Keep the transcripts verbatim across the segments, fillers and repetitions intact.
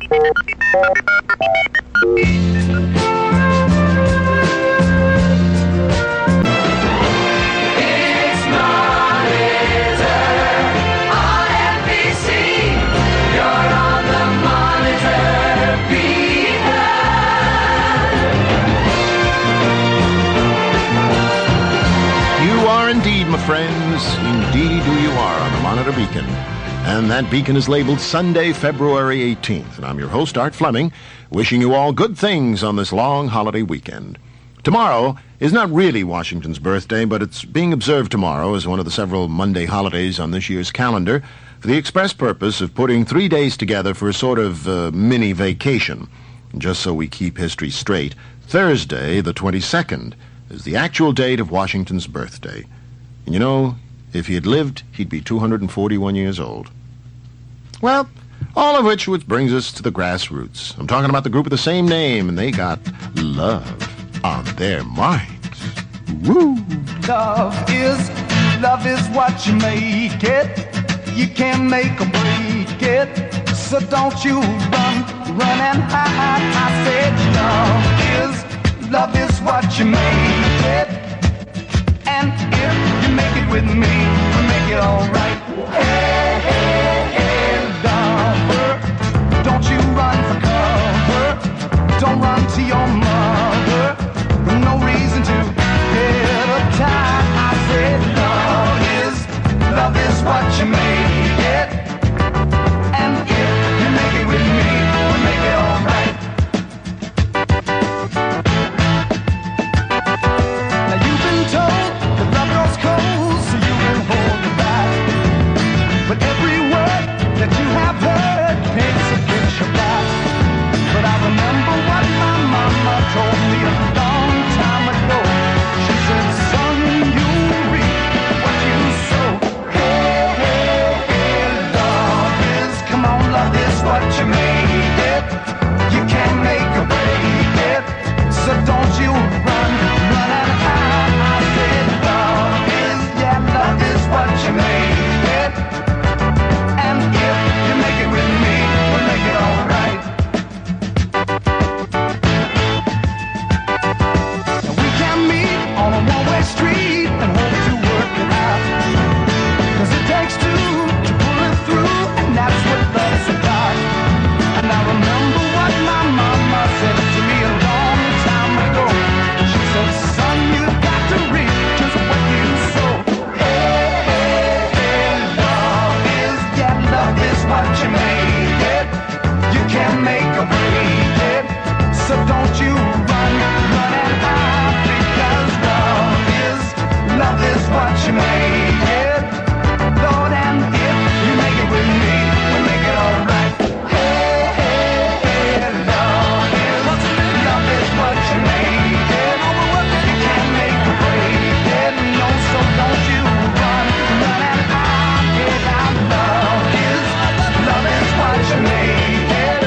Friends, indeedy do you are on the Monitor Beacon. And that beacon is labeled Sunday, February eighteenth. And I'm your host, Art Fleming, wishing you all good things on this long holiday weekend. Tomorrow is not really Washington's birthday, but it's being observed tomorrow as one of the several Monday holidays on this year's calendar for the express purpose of putting three days together for a sort of uh, mini vacation. And just so we keep history straight, Thursday, the twenty-second, is the actual date of Washington's birthday. And you know, if he had lived, he'd be two hundred forty-one years old. Well, all of which which brings us to the Grassroots. I'm talking about the group with the same name, and they got love on their minds. Woo! Love is, love is what you make it. You can't make or break it. So don't you run, run and hide. I said love is, love is what you make it. And if you make it with me, we'll make it alright. Hey, hey, hey, lover, don't you run for cover. Don't run to your mother. No reason to get uptight. I said love is, love is what you make it. And if you make it with me, we'll make it alright. Now you've been told cold, so you will hold it back. But every word that you have heard paints a picture back. But I remember what my mama told me a long time ago. She said, son, you reap what you sow. Hey, hey, hey, love is, come on, love is what you made it. You can't make or break it. So don't you run, run and hide. I said love love is what you made it. And if you make it with me, we'll make it alright. Now we can meet on a one-way street and hope to work it out. Cause it takes two to pull it through, and that's what love's about. And I remember what my mama said to me a long time ago. She said, son, you've got to reap just what you sow. What you made it, you can't make or break it. So don't you run, run and hide, because love is, love is what you made it. Lord, and if you make it with me, we'll make it alright. Hey, hey, hey, love is, love is what you made it. You can't make or break it, no, so don't you run, run and hide, without love is. Love is what you made it.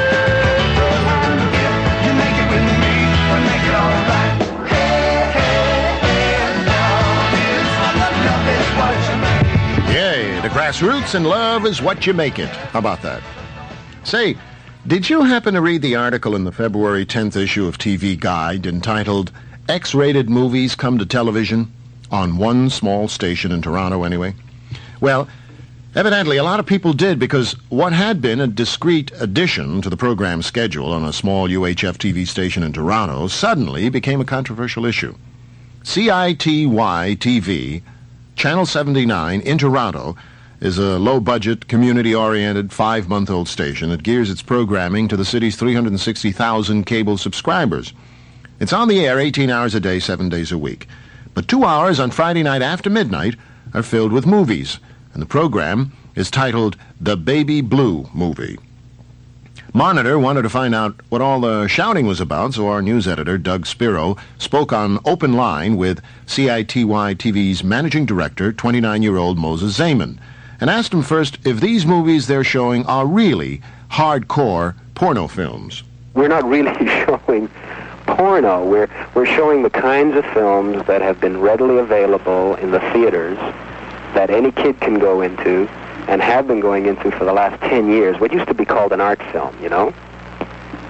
And if you make it with me, we'll make it alright. Hey, hey, hey, love is, love is what you made it. Yay, the Grassroots and love is what you make it. How about that? Say, did you happen to read the article in the February tenth issue of T V Guide entitled X-Rated Movies Come to Television? On one small station in Toronto, anyway. Well, evidently, a lot of people did, because what had been a discreet addition to the program schedule on a small U H F T V station in Toronto suddenly became a controversial issue. C I T Y T V, Channel seventy-nine in Toronto, is a low-budget, community-oriented, five-month-old station that gears its programming to the city's three hundred sixty thousand cable subscribers. It's on the air eighteen hours a day, seven days a week. But two hours on Friday night after midnight are filled with movies, and the program is titled The Baby Blue Movie. Monitor wanted to find out what all the shouting was about, so our news editor, Doug Spiro, spoke on Open Line with C I T Y T V's managing director, twenty-nine-year-old Moses Zaman, and asked him first if these movies they're showing are really hardcore porno films. We're not really showing porno. We're, we're showing the kinds of films that have been readily available in the theaters that any kid can go into and have been going into for the last ten years, what used to be called an art film, you know?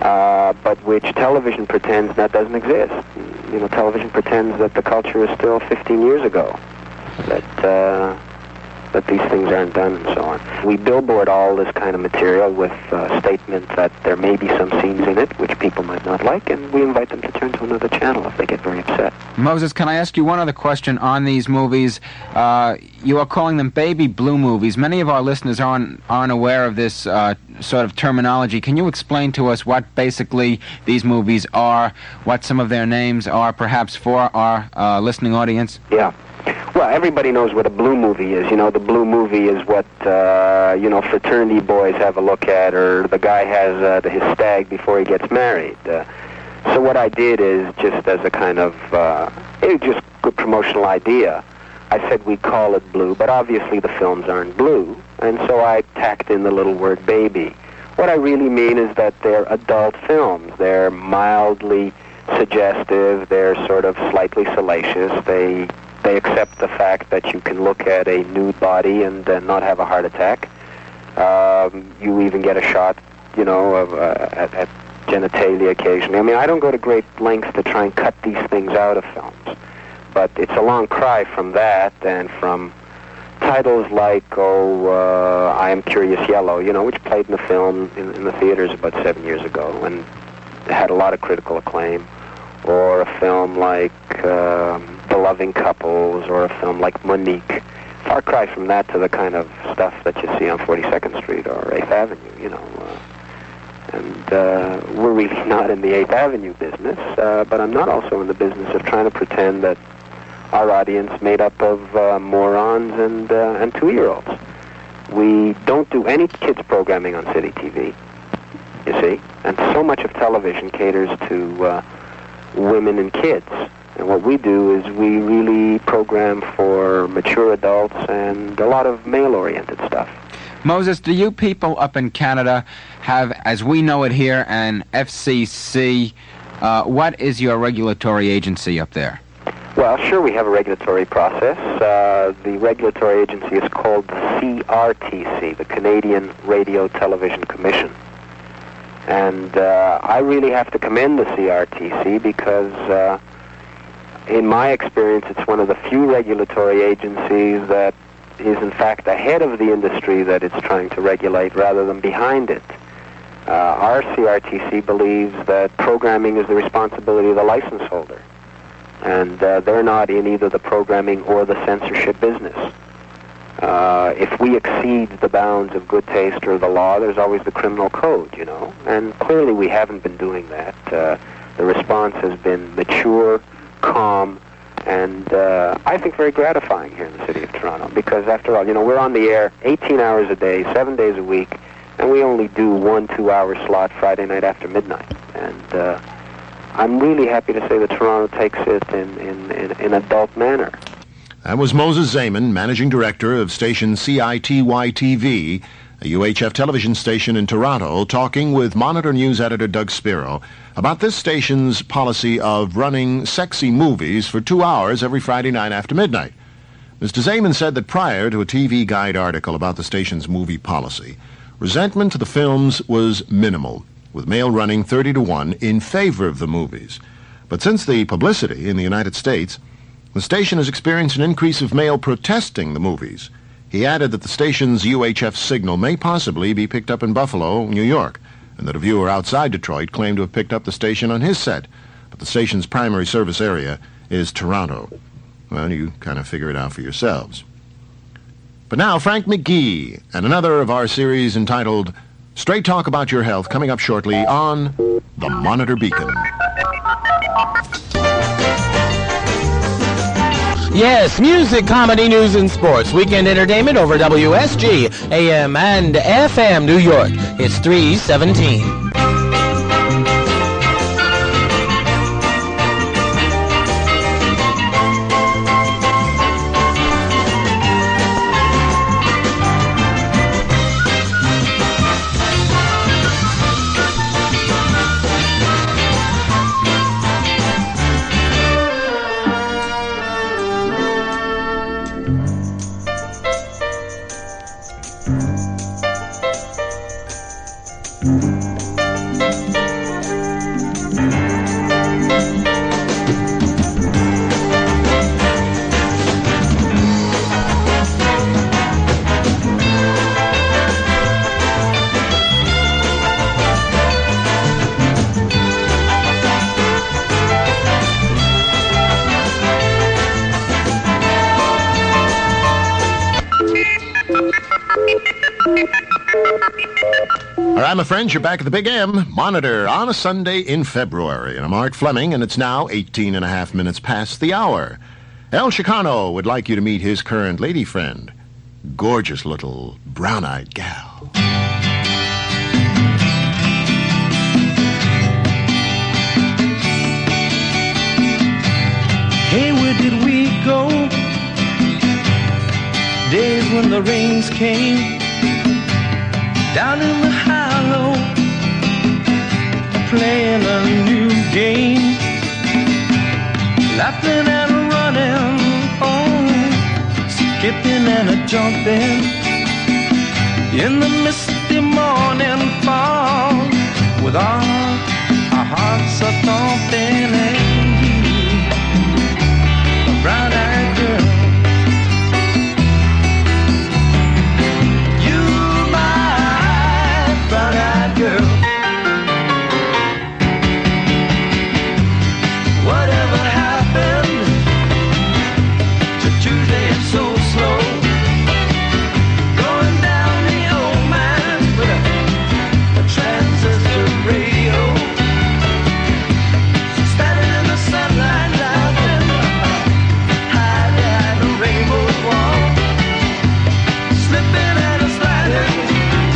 uh, but which television pretends that doesn't exist. You know, television pretends that the culture is still fifteen years ago, that uh, that these things aren't done and so on. We billboard all this kind of material with uh, statements that there may be some scenes in it which people might not like, and we invite them to turn to another channel if they get very upset. Moses, can I ask you one other question on these movies? Uh, you are calling them baby blue movies. Many of our listeners aren't, aren't aware of this uh, sort of terminology. Can you explain to us what basically these movies are, what some of their names are, perhaps for our uh, listening audience? Yeah. Well, everybody knows what a blue movie is. You know, the blue movie is what, uh, you know, fraternity boys have a look at, or the guy has uh, his stag before he gets married. Uh, so what I did is, just as a kind of, uh, it was just good promotional idea, I said we'd call it blue, but obviously the films aren't blue, and so I tacked in the little word baby. What I really mean is that they're adult films. They're mildly suggestive, they're sort of slightly salacious, they... They accept the fact that you can look at a nude body and uh, not have a heart attack. Um, you even get a shot, you know, of, uh, at, at genitalia occasionally. I mean, I don't go to great lengths to try and cut these things out of films. But it's a long cry from that and from titles like, oh, uh, I Am Curious Yellow, you know, which played in the film, in, in the theaters about seven years ago and had a lot of critical acclaim. Or a film like um, The Loving Couples, or a film like Monique. Far cry from that to the kind of stuff that you see on forty-second Street or eighth Avenue, you know. Uh, and uh, we're really not in the eighth Avenue business, uh, but I'm not also in the business of trying to pretend that our audience made up of uh, morons and, uh, and two-year-olds. We don't do any kids programming on City T V, you see. And so much of television caters to... Uh, women and kids. And what we do is we really program for mature adults and a lot of male-oriented stuff. Moses, do you people up in Canada have, as we know it here, an F C C? Uh, what is your regulatory agency up there? Well, sure, we have a regulatory process. Uh, the regulatory agency is called the C R T C, the Canadian Radio Television Commission. And uh, I really have to commend the C R T C because, uh, in my experience, it's one of the few regulatory agencies that is, in fact, ahead of the industry that it's trying to regulate rather than behind it. Uh, our C R T C believes that programming is the responsibility of the license holder, and uh, they're not in either the programming or the censorship business. Uh, if we exceed the bounds of good taste or the law, there's always the criminal code, you know. And clearly we haven't been doing that. Uh, the response has been mature, calm, and uh, I think very gratifying here in the city of Toronto. Because after all, you know, we're on the air eighteen hours a day, seven days a week, and we only do one two-hour slot Friday night after midnight. And uh, I'm really happy to say that Toronto takes it in, in, in, in an adult manner. That was Moses Zaman, Managing Director of station C I T Y T V, a U H F television station in Toronto, talking with Monitor News editor Doug Spiro about this station's policy of running sexy movies for two hours every Friday night after midnight. Mister Zaman said that prior to a T V Guide article about the station's movie policy, resentment to the films was minimal, with mail running thirty to one in favor of the movies. But since the publicity in the United States, the station has experienced an increase of mail protesting the movies. He added that the station's U H F signal may possibly be picked up in Buffalo, New York, and that a viewer outside Detroit claimed to have picked up the station on his set. But the station's primary service area is Toronto. Well, you kind of figure it out for yourselves. But now, Frank McGee and another of our series entitled Straight Talk About Your Health, coming up shortly on The Monitor Beacon. Yes, music, comedy, news, and sports. Weekend entertainment over W S G, A M and F M, New York. It's three seventeen. And my friends, you're back at the Big M Monitor on a Sunday in February. And I'm Art Fleming, and it's now eighteen and a half minutes past the hour. El Chicano would like you to meet his current lady friend, gorgeous little brown-eyed gal. Hey, where did we go? Days when the rains came down in the hollow, playing a new game, laughing and running, oh, skipping and a jumping in the misty morning fall, with our, our hearts a thumping, and you, a brown-eyed girl. Brown-eyed girl, whatever happened to Tuesday and so slow, going down the old mine with a, a transistor radio, standing in the sunlight laughing, hiding the rainbow's wall, slipping and a sliding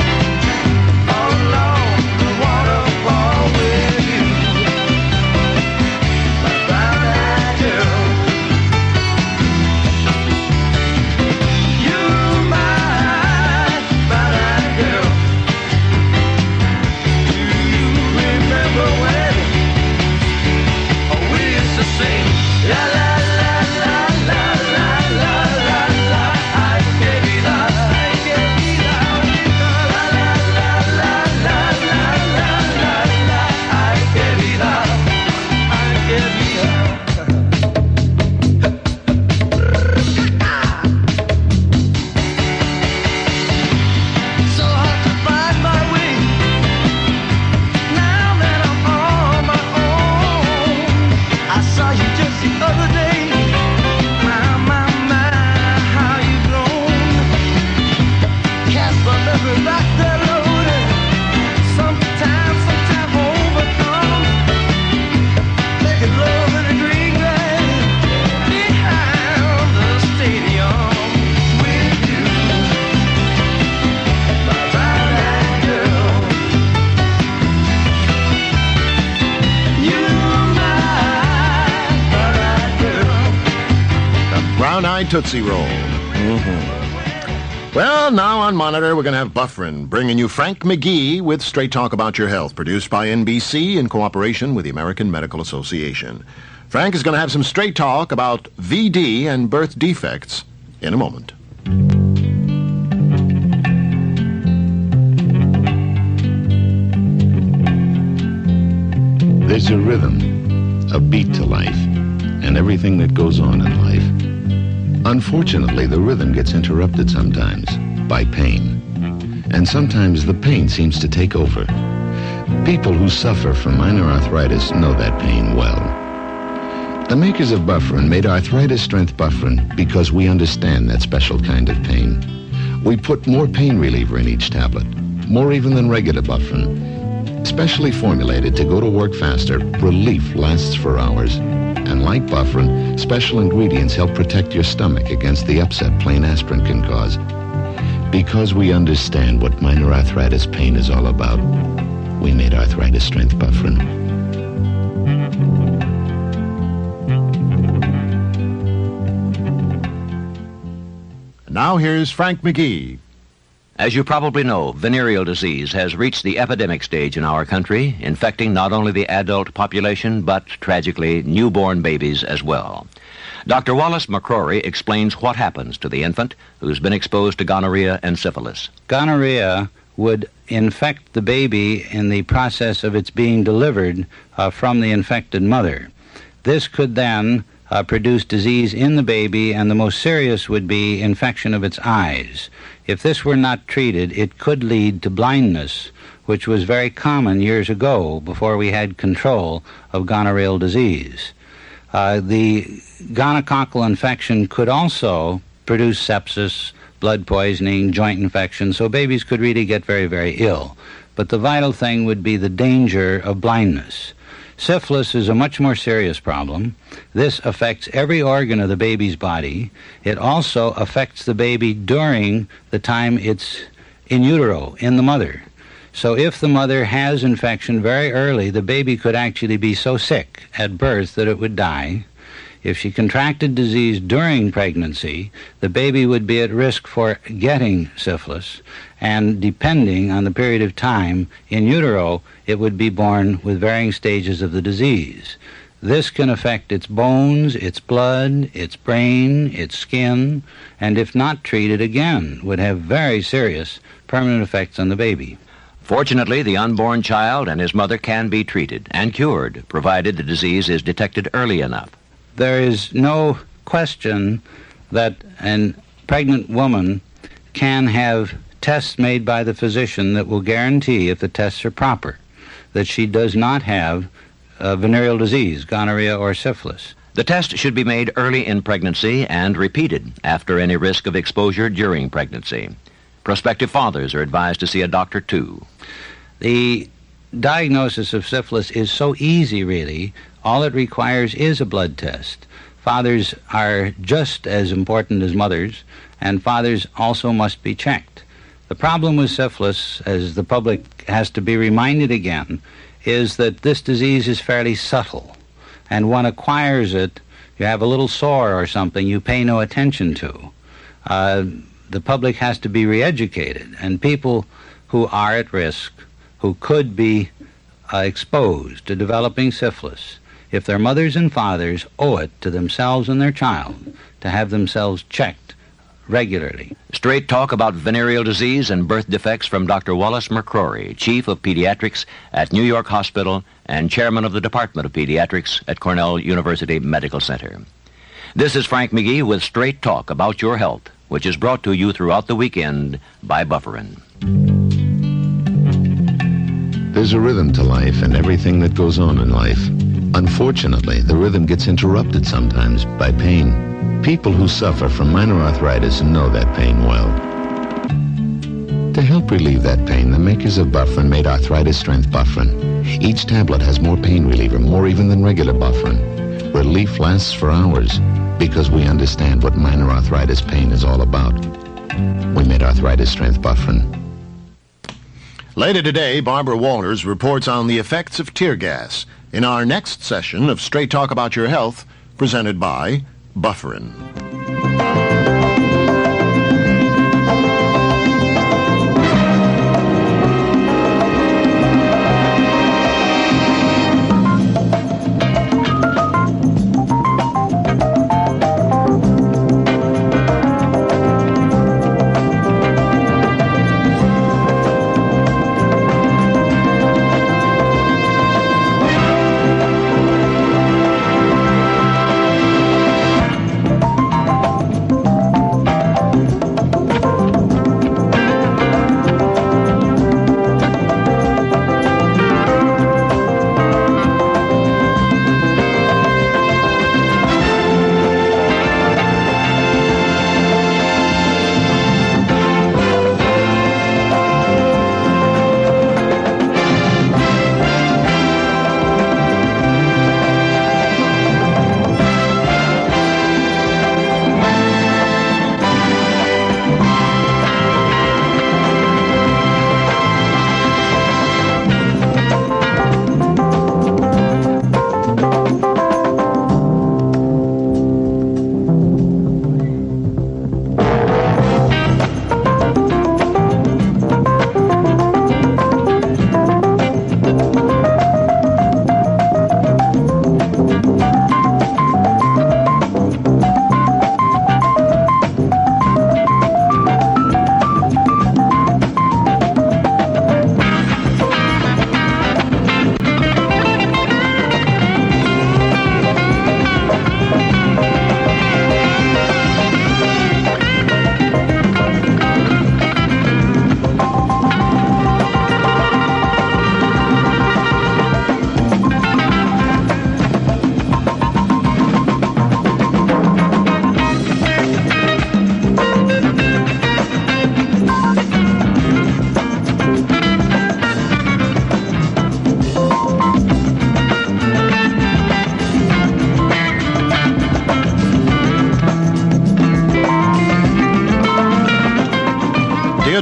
Brown-eyed Tootsie Roll. Mm-hmm. Well, now on Monitor, we're going to have Bufferin, bringing you Frank McGee with Straight Talk About Your Health, produced by N B C in cooperation with the American Medical Association. Frank is going to have some straight talk about V D and birth defects in a moment. There's a rhythm, a beat to life, and everything that goes on in life. Unfortunately, the rhythm gets interrupted sometimes by pain, and sometimes the pain seems to take over. People who suffer from minor arthritis know that pain well. The makers of Bufferin made Arthritis Strength Bufferin because we understand that special kind of pain. We put more pain reliever in each tablet, more even than regular Bufferin. Specially formulated to go to work faster, relief lasts for hours. And like Bufferin, special ingredients help protect your stomach against the upset plain aspirin can cause. Because we understand what minor arthritis pain is all about, we made Arthritis Strength Bufferin. Now here's Frank McGee. As you probably know, venereal disease has reached the epidemic stage in our country, infecting not only the adult population, but, tragically, newborn babies as well. Doctor Wallace McCrory explains what happens to the infant who's been exposed to gonorrhea and syphilis. Gonorrhea would infect the baby in the process of its being delivered uh, from the infected mother. This could then uh, produce disease in the baby, and the most serious would be infection of its eyes. If this were not treated, it could lead to blindness, which was very common years ago before we had control of gonorrheal disease. Uh, the gonococcal infection could also produce sepsis, blood poisoning, joint infection, so babies could really get very, very ill. but the vital thing would be the danger of blindness. Syphilis is a much more serious problem. This affects every organ of the baby's body. It also affects the baby during the time it's in utero, in the mother. So if the mother has infection very early, the baby could actually be so sick at birth that it would die. If she contracted disease during pregnancy, the baby would be at risk for getting syphilis, and depending on the period of time in utero, it would be born with varying stages of the disease. This can affect its bones, its blood, its brain, its skin, and if not treated, again, would have very serious permanent effects on the baby. Fortunately, the unborn child and his mother can be treated and cured, provided the disease is detected early enough. There is no question that a pregnant woman can have tests made by the physician that will guarantee, if the tests are proper, that she does not have uh, venereal disease, gonorrhea or syphilis. The test should be made early in pregnancy and repeated after any risk of exposure during pregnancy. Prospective fathers are advised to see a doctor, too. The diagnosis of syphilis is so easy, really. All it requires is a blood test. Fathers are just as important as mothers, and fathers also must be checked. The problem with syphilis, as the public has to be reminded again, is that this disease is fairly subtle, and one acquires it, you have a little sore or something you pay no attention to. Uh, the public has to be re-educated, and people who are at risk, who could be uh, exposed to developing syphilis, if their mothers and fathers owe it to themselves and their child to have themselves checked regularly. Straight talk about venereal disease and birth defects from Doctor Wallace McCrory, Chief of Pediatrics at New York Hospital and Chairman of the Department of Pediatrics at Cornell University Medical Center. This is Frank McGee with Straight Talk About Your Health, which is brought to you throughout the weekend by Bufferin. There's a rhythm to life and everything that goes on in life. Unfortunately, the rhythm gets interrupted sometimes by pain. People who suffer from minor arthritis know that pain well. To help relieve that pain, the makers of Bufferin made Arthritis Strength Bufferin. Each tablet has more pain reliever, more even than regular Bufferin. Relief lasts for hours because we understand what minor arthritis pain is all about. We made Arthritis Strength Bufferin. Later today, Barbara Walters reports on the effects of tear gas in our next session of Straight Talk About Your Health, presented by Bufferin.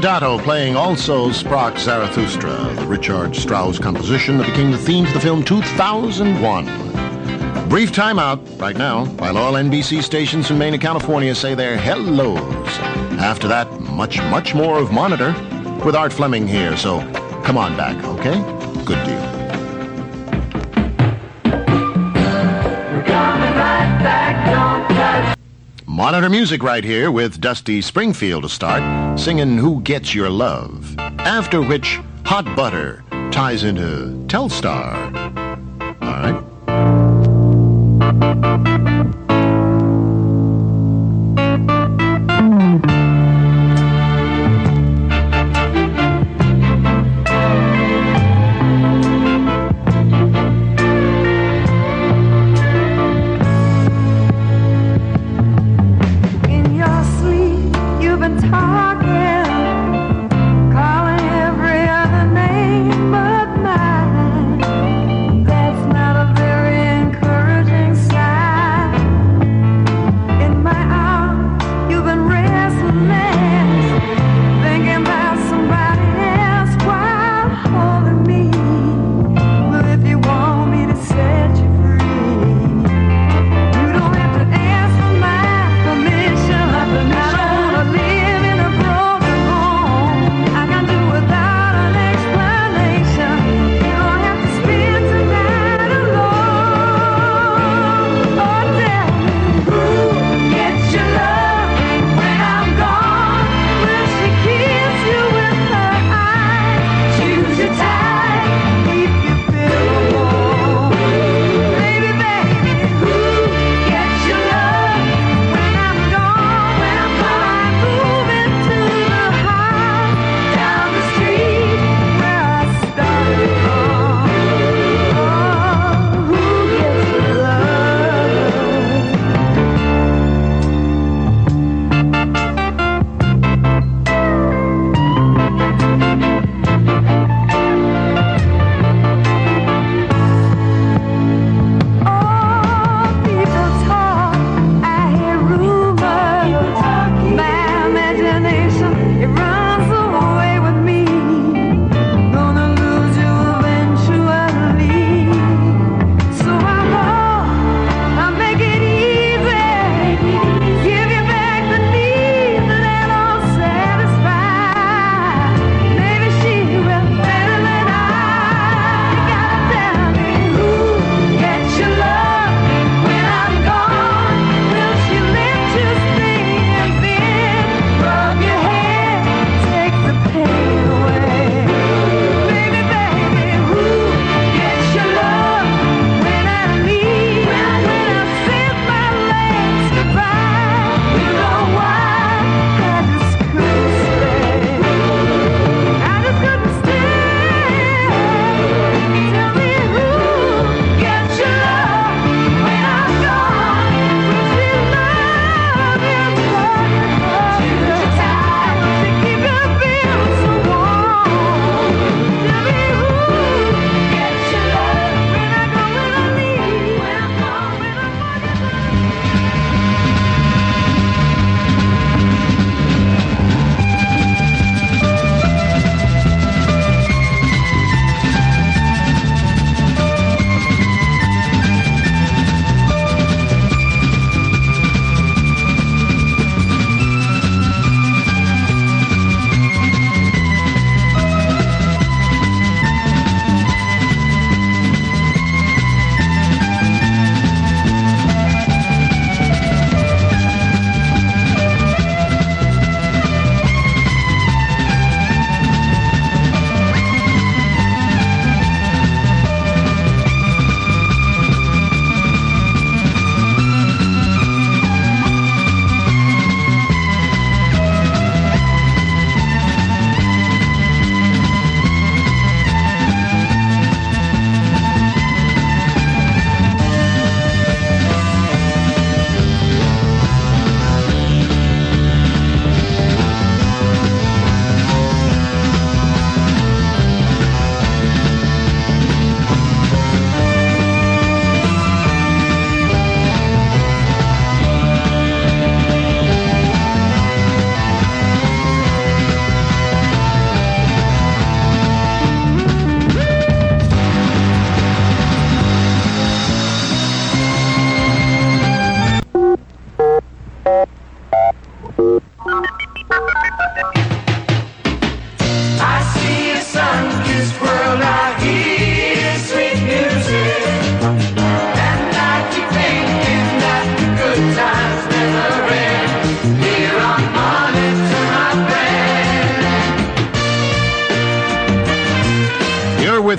Deodato playing Also Sprach Zarathustra, the Richard Strauss composition that became the theme to the film two thousand one. Brief timeout right now while all N B C stations in Maine and California say their hellos. After that, much, much more of Monitor with Art Fleming here, so come on back, okay? Good deal. We're coming right back, don't touch. Monitor music right here with Dusty Springfield to start, singing Who Gets Your Love. After which, Hot Butter ties into Telstar. All right. In your sleep, you've been talking, calling every other name but mine. That's not a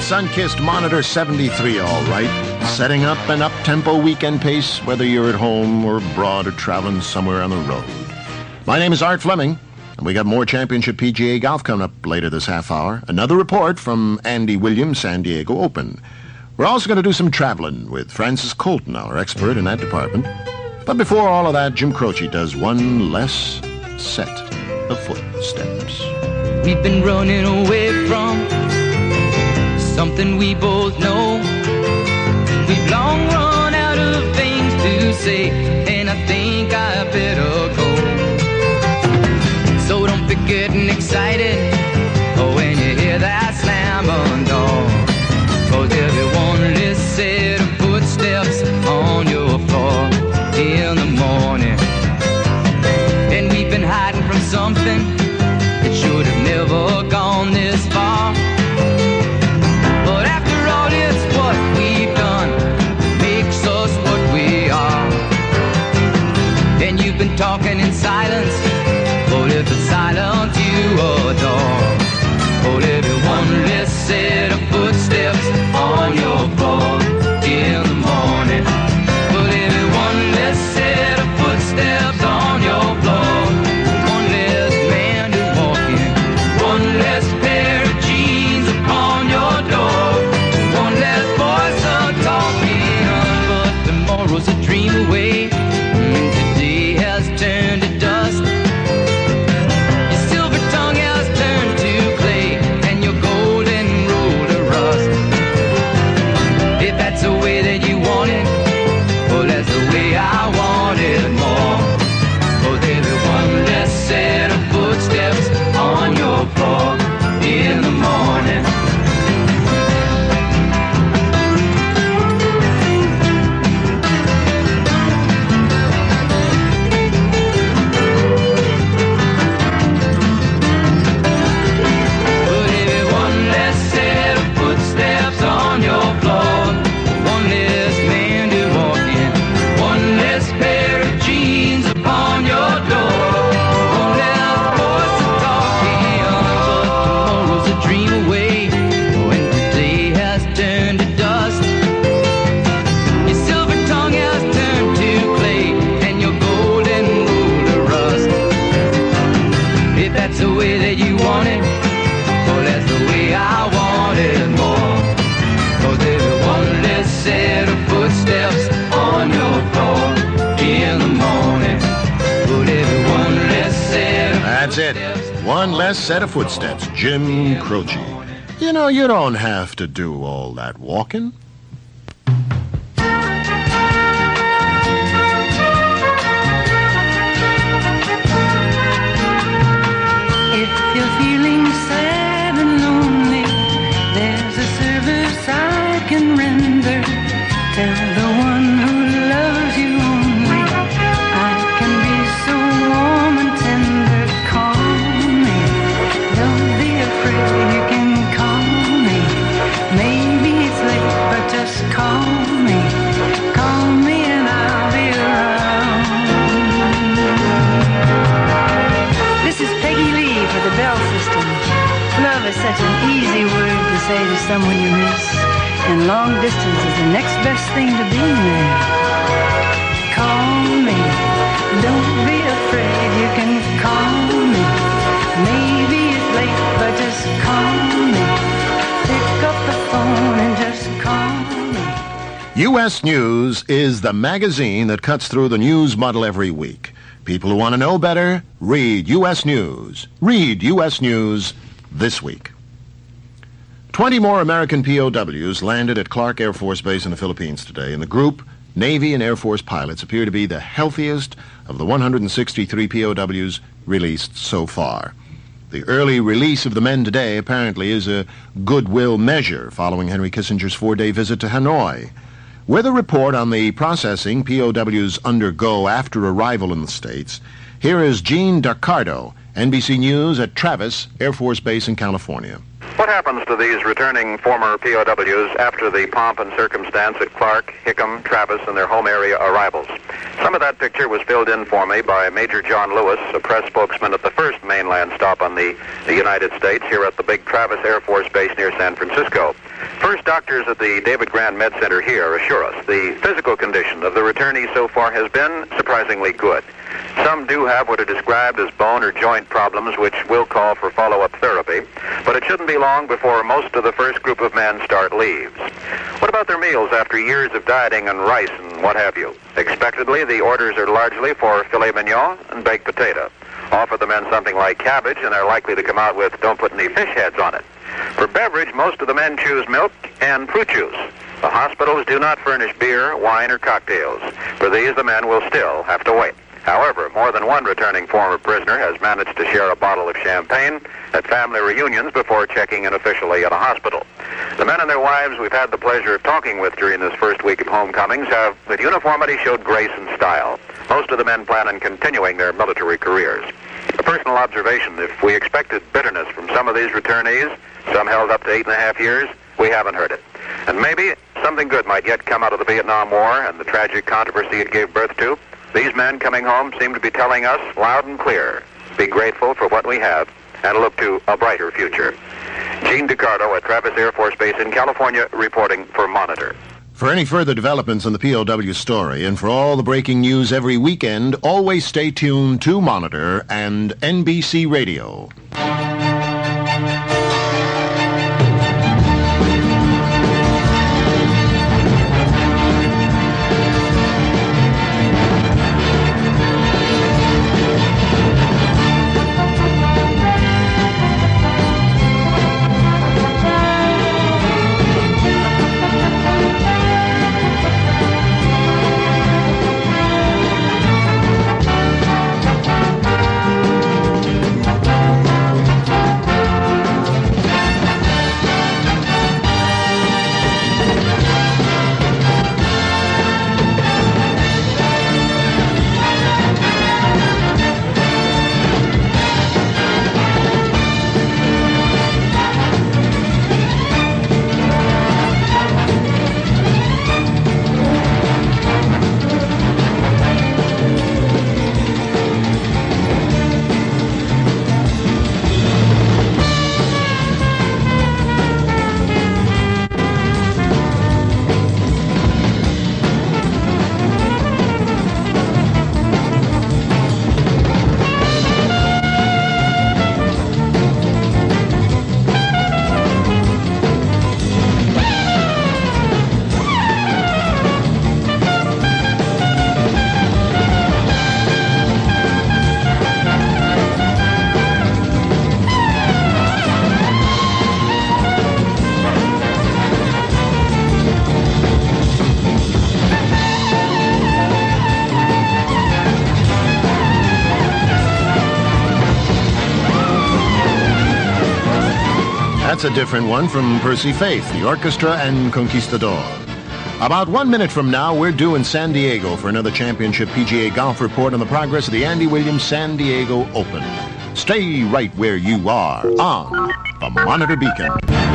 sun-kissed Monitor seventy-three, all right. Setting up an up-tempo weekend pace, whether you're at home or abroad or traveling somewhere on the road. My name is Art Fleming, and we got more Championship P G A golf coming up later this half hour. Another report from Andy Williams, San Diego Open. We're also going to do some traveling with Francis Colton, our expert in that department. But before all of that, Jim Croce does one less set of footsteps. We've been running away from something we both know. We've long run out of things to say, and I think I better go. So don't be getting excited when you hear that slam on door. Cause everyone less set of footsteps on your floor in the morning. And we've been hiding from something that should have never gone this far. But after all, it's what we've done makes us what we are. And you've been talking in silence, but if it's silence you adore. But everyone less set of footsteps on your floor in the morning. But everyone less set of footsteps on your floor. One less man to walk in. One less pair of jeans upon your door. One less voice a talking. But tomorrow's a dream away, and today has turned to dust. Your silver tongue has turned to clay, and your golden rolled to rust. If that's the way that you want it, well, that's the way I want it more. Oh, there'll be one less set of footsteps on your floor in the morning. But every one less set of footsteps on your floor, one less man to walk in, one less pair of jeans upon your door, one less voice to talk in. But tomorrow's a dream away, when today has turned to dust. Your silver tongue has turned to clay, and your golden rule to rust. If that's the way that you want it, well, that's the way I want it more. Cause there's one less set of footsteps on your floor in the morning. But every one less set of That's it. One less set of footsteps. Jim Croce. You know, you don't have to do all that walking. If you're feeling sad and lonely, there's a service I can render. Tell the one who loves you only, I can be so warm and tender. Call me, don't be afraid, you can call me. Maybe it's late, but just call me. Call me and I'll be around. This is Peggy Lee for the Bell System. Love is such an easy word to say to someone you miss, and long distance is the next best thing to being there. Call me, don't be afraid, you can call me. Maybe it's late, but just call me. Pick up the phone and just call me. U S News is the magazine that cuts through the news muddle every week. People who want to know better, read U S News. Read U S News this week. Twenty more American P O Ws landed at Clark Air Force Base in the Philippines today, and the group, Navy and Air Force pilots, appear to be the healthiest of the one hundred sixty-three P O Ws released so far. The early release of the men today apparently is a goodwill measure following Henry Kissinger's four-day visit to Hanoi. With a report on the processing P O Ws undergo after arrival in the States, here is Gene Darcardo, N B C News at Travis Air Force Base in California. What happens to these returning former P O Ws after the pomp and circumstance at Clark, Hickam, Travis, and their home area arrivals? Some of that picture was filled in for me by Major John Lewis, a press spokesman at the first mainland stop on the, the United States, here at the big Travis Air Force Base near San Francisco. First, doctors at the David Grand Med Center here assure us the physical condition of the returnees so far has been surprisingly good. Some do have what are described as bone or joint problems, which will call for follow-up therapy, but it shouldn't be long before most of the first group of men start leaves. What about their meals after years of dieting on rice and what have you? Expectedly, the orders are largely for filet mignon and baked potato. Offer the men something like cabbage, and they're likely to come out with don't put any fish heads on it. For beverage, most of the men choose milk and fruit juice. The hospitals do not furnish beer, wine, or cocktails. For these, the men will still have to wait. However, more than one returning former prisoner has managed to share a bottle of champagne at family reunions before checking in officially at a hospital. The men and their wives we've had the pleasure of talking with during this first week of homecomings have, with uniformity, showed grace and style. Most of the men plan on continuing their military careers. A personal observation, if we expected bitterness from some of these returnees, some held up to eight and a half years, we haven't heard it. And maybe something good might yet come out of the Vietnam War and the tragic controversy it gave birth to. These men coming home seem to be telling us loud and clear, be grateful for what we have and look to a brighter future. Gene DiCardo at Travis Air Force Base in California reporting for Monitor. For any further developments on the P O W story and for all the breaking news every weekend, always stay tuned to Monitor and N B C Radio. That's a different one from Percy Faith, the orchestra, and Conquistador. About one minute from now, we're due in San Diego for another championship P G A golf report on the progress of the Andy Williams San Diego Open. Stay right where you are on the Monitor Beacon.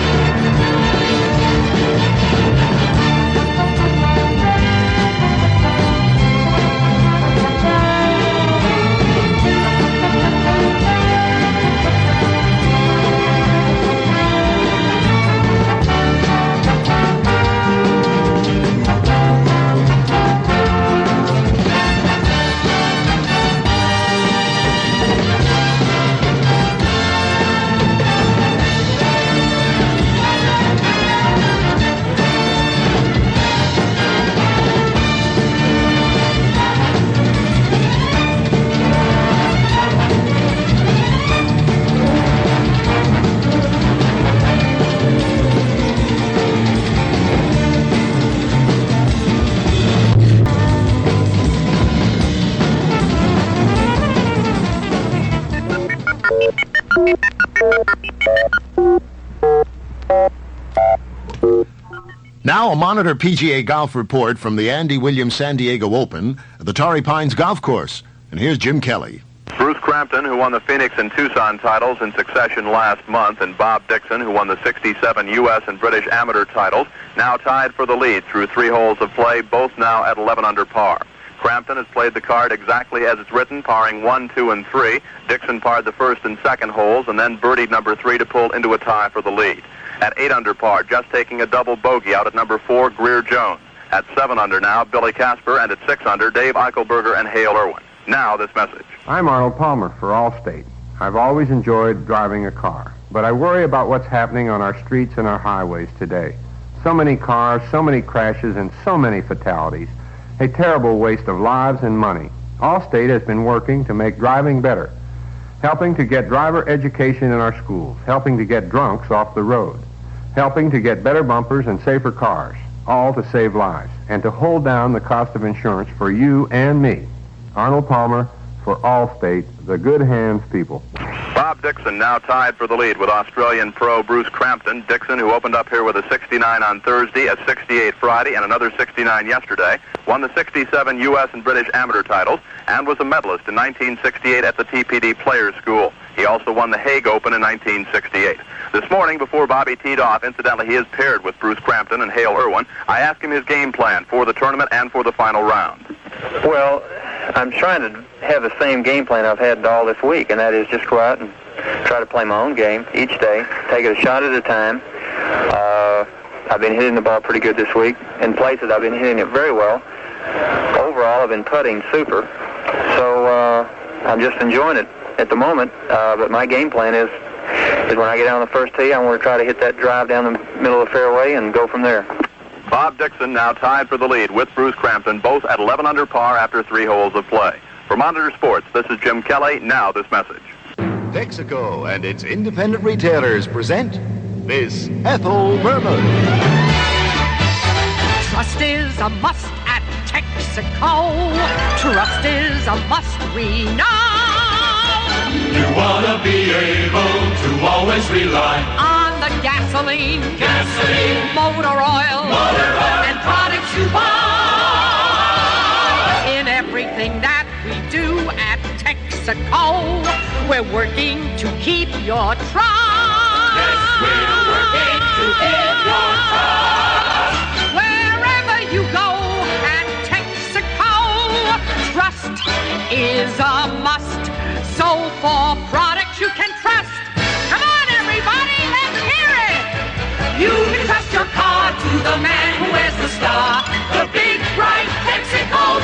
Now, a Monitor P G A golf report from the Andy Williams San Diego Open at the Torrey Pines Golf Course. And here's Jim Kelly. Bruce Crampton, who won the Phoenix and Tucson titles in succession last month, and Bob Dixon, who won the sixty-seven U S and British amateur titles, now tied for the lead through three holes of play, both now at eleven under par. Crampton has played the card exactly as it's written, parring one, two, and three. Dixon parred the first and second holes, and then birdied number three to pull into a tie for the lead. At eight under par, just taking a double bogey out at number four, Greer Jones. At seven under now, Billy Casper, and at six under, Dave Eichelberger and Hale Irwin. Now this message. I'm Arnold Palmer for Allstate. I've always enjoyed driving a car, but I worry about what's happening on our streets and our highways today. So many cars, so many crashes, and so many fatalities. A terrible waste of lives and money. Allstate has been working to make driving better, helping to get driver education in our schools, helping to get drunks off the road, helping to get better bumpers and safer cars, all to save lives, and to hold down the cost of insurance for you and me. Arnold Palmer for Allstate, the good hands people. Bob Dixon now tied for the lead with Australian pro Bruce Crampton. Dixon, who opened up here with a sixty-nine on Thursday, a sixty-eight Friday, and another sixty-nine yesterday, won the sixty-seven U S and British amateur titles, and was a medalist in nineteen sixty-eight at the T P D Players School. He also won the Hague Open in nineteen sixty-eight. This morning, before Bobby teed off, incidentally, he is paired with Bruce Crampton and Hale Irwin. I asked him his game plan for the tournament and for the final round. Well, I'm trying to have the same game plan I've had all this week, and that is just go out and try to play my own game each day, take it a shot at a time. Uh, I've been hitting the ball pretty good this week. In places, I've been hitting it very well. Overall, I've been putting super. So uh, I'm just enjoying it at the moment. Uh, but my game plan is, is when I get down on the first tee, I want to try to hit that drive down the middle of the fairway and go from there. Bob Dixon now tied for the lead with Bruce Crampton, both at eleven under par after three holes of play. For Monitor Sports, this is Jim Kelly. Now this message. Texaco and its independent retailers present Miss Ethel Merman. Trust is a must at Texaco. Trust is a must, we know. You want to be able to always rely on the gasoline, gasoline, motor oil, motor oil, and products you buy. In everything that we do at Texaco, we're working to keep your trust. Yes, we're working to keep your trust. Wherever you go at Texaco, trust is a must. So for products you can trust, come on everybody, let's hear it. You can trust your car to the man who wears the star, the big bright Texaco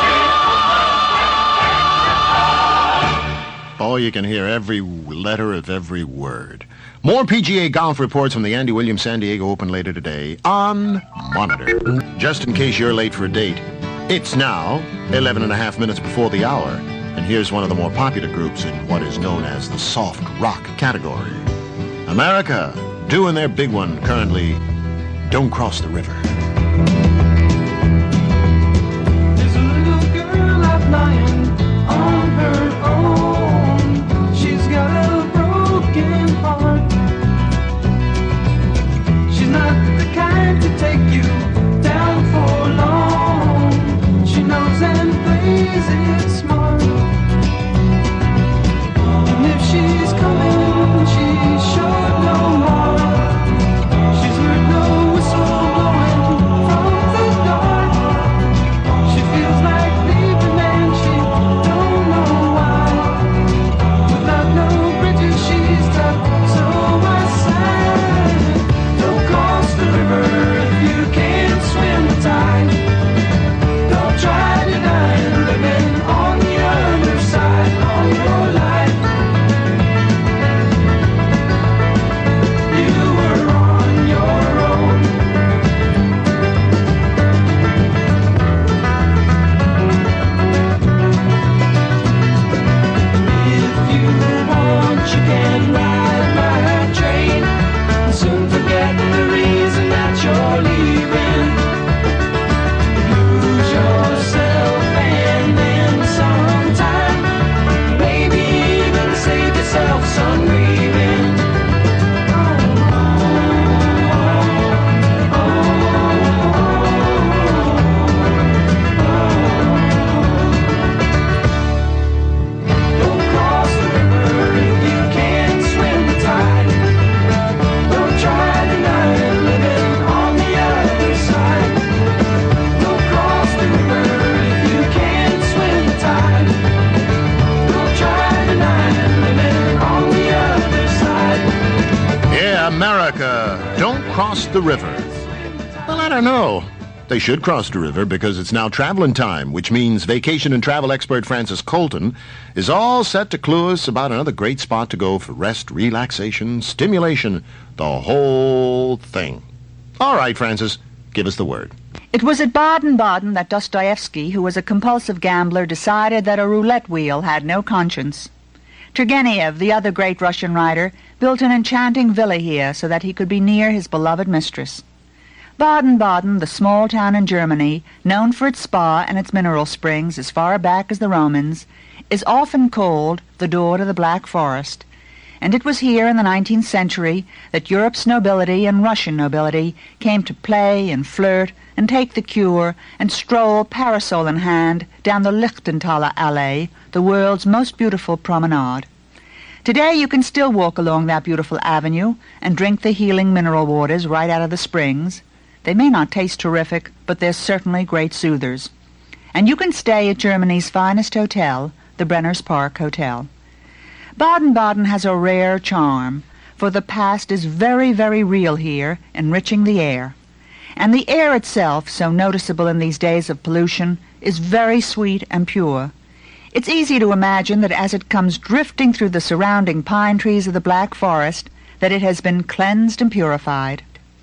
star. Oh, you can hear every letter of every word. More P G A golf reports from the Andy Williams San Diego Open later today on Monitor. Just in case you're late for a date, it's now eleven and a half minutes before the hour. And here's one of the more popular groups in what is known as the soft rock category. America, doing their big one currently, Don't Cross the River. There's a little girl out lying on her own. She's got a broken heart. She's not the kind to take you down for long. She knows and plays it smart. And if she's coming, she should know more. She's heard no whistle blowing from the dark. She feels like leaving and she crossed the river. Well, I don't know. They should cross the river because it's now traveling time, which means vacation and travel expert Francis Colton is all set to clue us about another great spot to go for rest, relaxation, stimulation, the whole thing. All right, Francis, give us the word. It was at Baden-Baden that Dostoevsky, who was a compulsive gambler, decided that a roulette wheel had no conscience. Turgenev, the other great Russian writer, built an enchanting villa here so that he could be near his beloved mistress. Baden-Baden, the small town in Germany, known for its spa and its mineral springs as far back as the Romans, is often called the door to the Black Forest. And it was here in the nineteenth century that Europe's nobility and Russian nobility came to play and flirt and take the cure and stroll parasol in hand down the Lichtenthaler Allee, the world's most beautiful promenade. Today you can still walk along that beautiful avenue and drink the healing mineral waters right out of the springs. They may not taste terrific, but they're certainly great soothers. And you can stay at Germany's finest hotel, the Brenner's Park Hotel. Baden-Baden has a rare charm, for the past is very, very real here, enriching the air. And the air itself, so noticeable in these days of pollution, is very sweet and pure. It's easy to imagine that as it comes drifting through the surrounding pine trees of the Black Forest, that it has been cleansed and purified.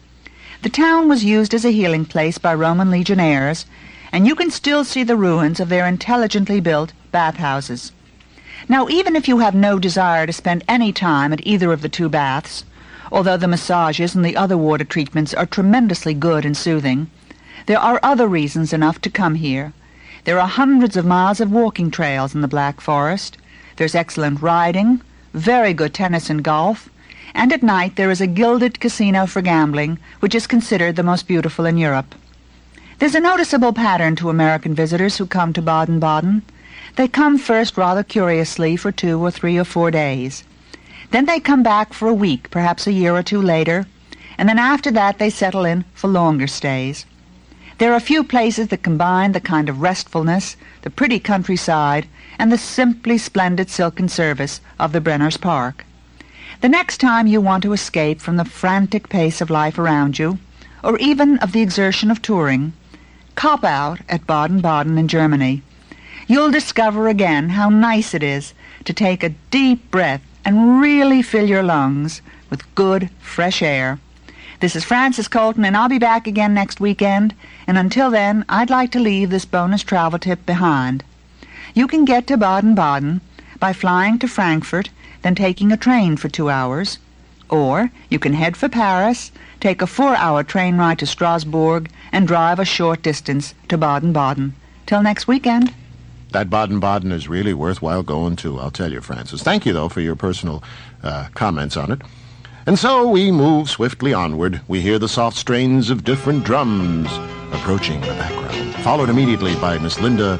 The town was used as a healing place by Roman legionnaires, and you can still see the ruins of their intelligently built bathhouses. Now, even if you have no desire to spend any time at either of the two baths, although the massages and the other water treatments are tremendously good and soothing, there are other reasons enough to come here. There are hundreds of miles of walking trails in the Black Forest. There's excellent riding, very good tennis and golf, and at night there is a gilded casino for gambling, which is considered the most beautiful in Europe. There's a noticeable pattern to American visitors who come to Baden-Baden. They come first rather curiously for two or three or four days. Then they come back for a week, perhaps a year or two later, and then after that they settle in for longer stays. There are few places that combine the kind of restfulness, the pretty countryside, and the simply splendid silken service of the Brenner's Park. The next time you want to escape from the frantic pace of life around you, or even of the exertion of touring, cop out at Baden-Baden in Germany. You'll discover again how nice it is to take a deep breath and really fill your lungs with good, fresh air. This is Francis Colton, and I'll be back again next weekend, and until then, I'd like to leave this bonus travel tip behind. You can get to Baden-Baden by flying to Frankfurt, then taking a train for two hours, or you can head for Paris, take a four-hour train ride to Strasbourg, and drive a short distance to Baden-Baden. Till next weekend. That Baden-Baden is really worthwhile going to, I'll tell you, Francis. Thank you, though, for your personal uh, comments on it. And so we move swiftly onward. We hear the soft strains of different drums approaching the background, followed immediately by Miss Linda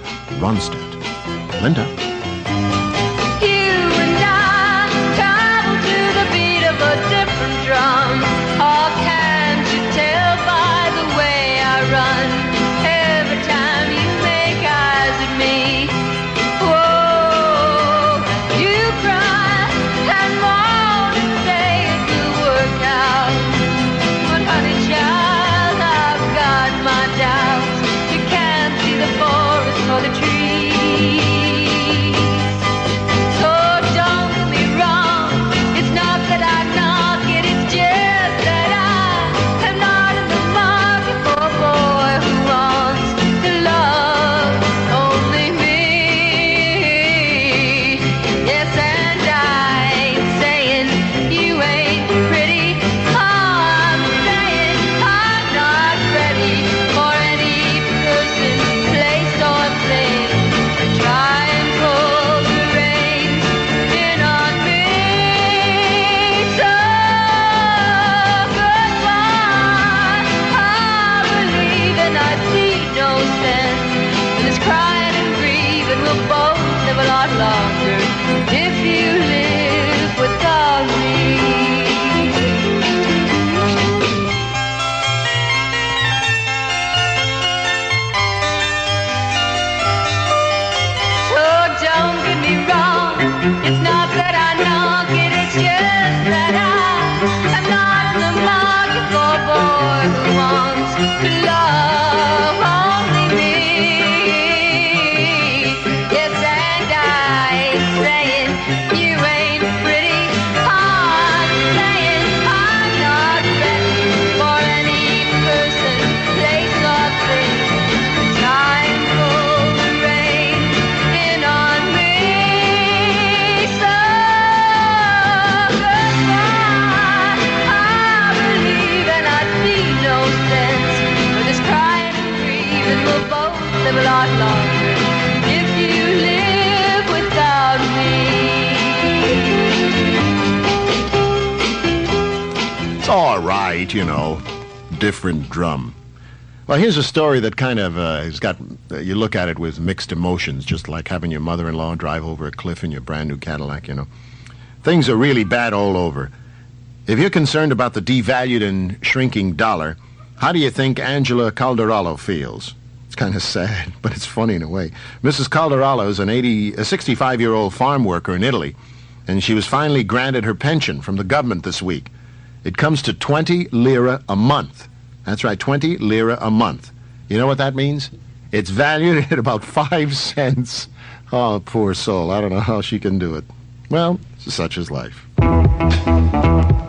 Ronstadt. Linda? The forest for the trees. live a lot longer if you live without me. It's all right, you know. Different drum. Well, here's a story that kind of uh, has got, uh, you look at it with mixed emotions, just like having your mother-in-law drive over a cliff in your brand-new Cadillac, you know. Things are really bad all over. If you're concerned about the devalued and shrinking dollar, how do you think Angela Calderalo feels? It's kind of sad, but it's funny in a way. Missus Calderalo is an eighty, a sixty-five-year-old farm worker in Italy, and she was finally granted her pension from the government this week. It comes to twenty lira a month. That's right, twenty lira a month. You know what that means? It's valued at about five cents. Oh, poor soul. I don't know how she can do it. Well, such is life.